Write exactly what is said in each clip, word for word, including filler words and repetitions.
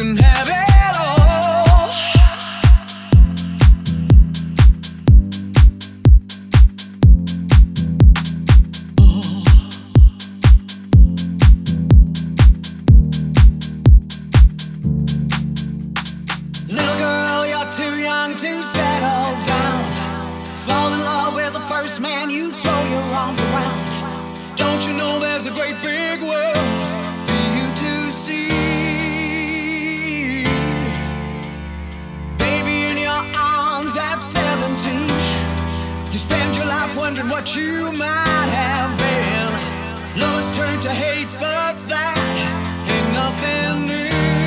can have it all. Little girl, you're too young to settle down. Fall in love with the first man you throw your arms around. Don't you know there's a great big world for you to see? Baby, in your arms at seventeen, you spend your life wondering what you might have been. Love has turned to hate, but that ain't nothing new.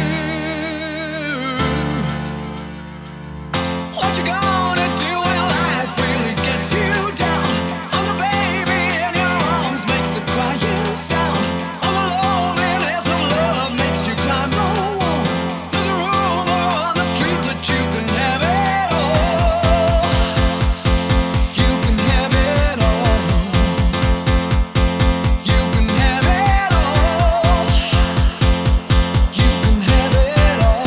What you gonna do when life really gets you down? On the baby in your arms makes the crying sound. On the loneliness of love makes you climb the walls. There's a rumor on the street that you can have it all. You can have it all. You can have it all. You can have it all.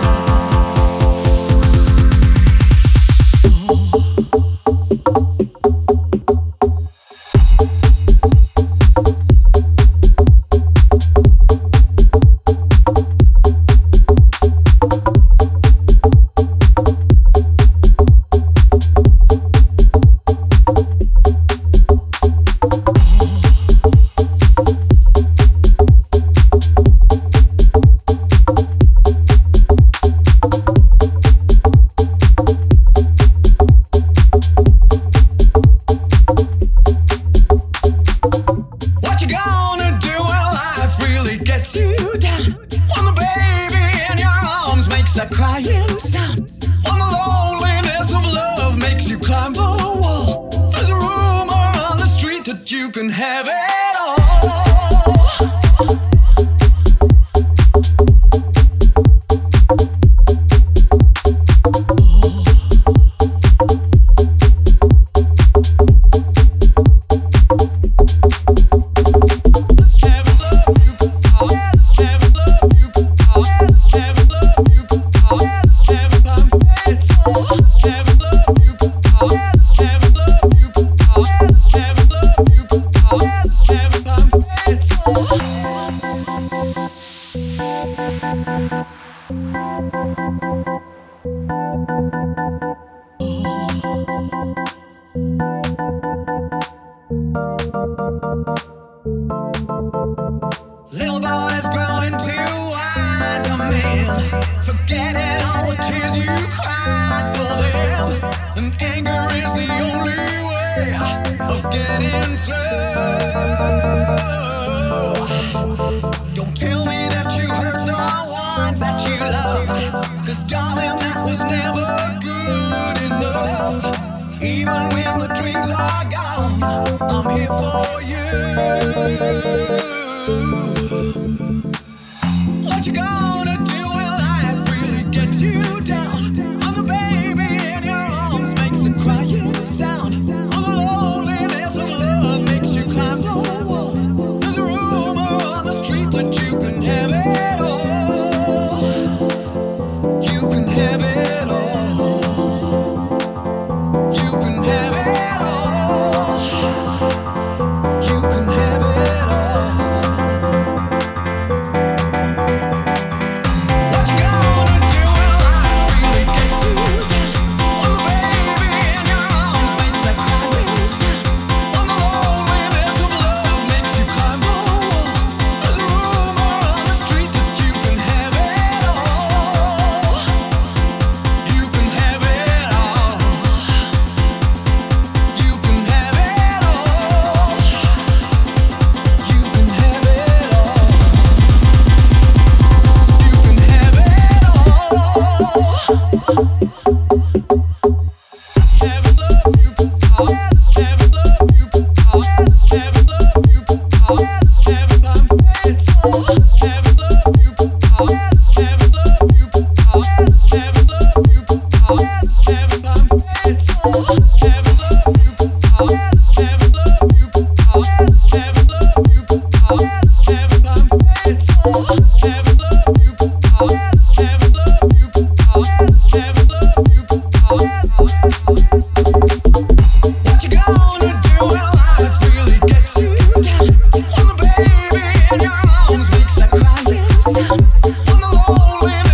What you gonna do when life really gets you down? When the baby in your arms makes that crying sound. When the loneliness of love makes you climb the wall. There's a rumor on the street that you can have it all. Little boys growing too wise, a man, forgetting all the tears you cried for them. And anger is the only way of getting through. Don't tell me that you hurt the ones that you love, 'cause darling, that was never good enough. Even when the dreams are gone, I'm here for you. What you gonna do when life really gets you down? On the baby in your arms makes the crying sound. On the loneliness of love makes you climb the walls. There's a rumor on the street that you can have it all. You can have it all. You can have it all. You can have it all.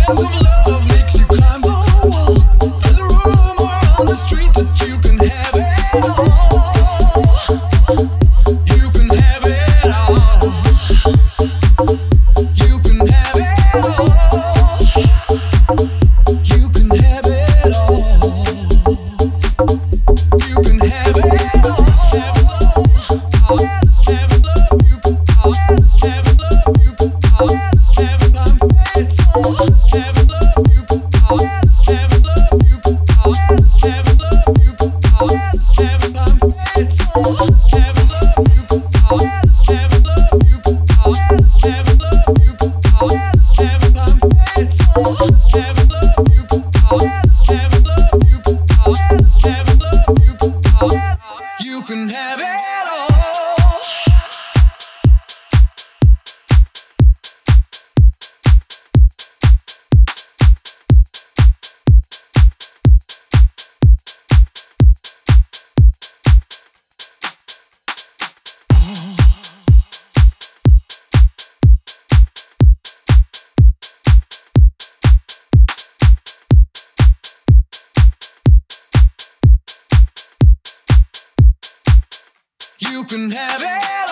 You can have it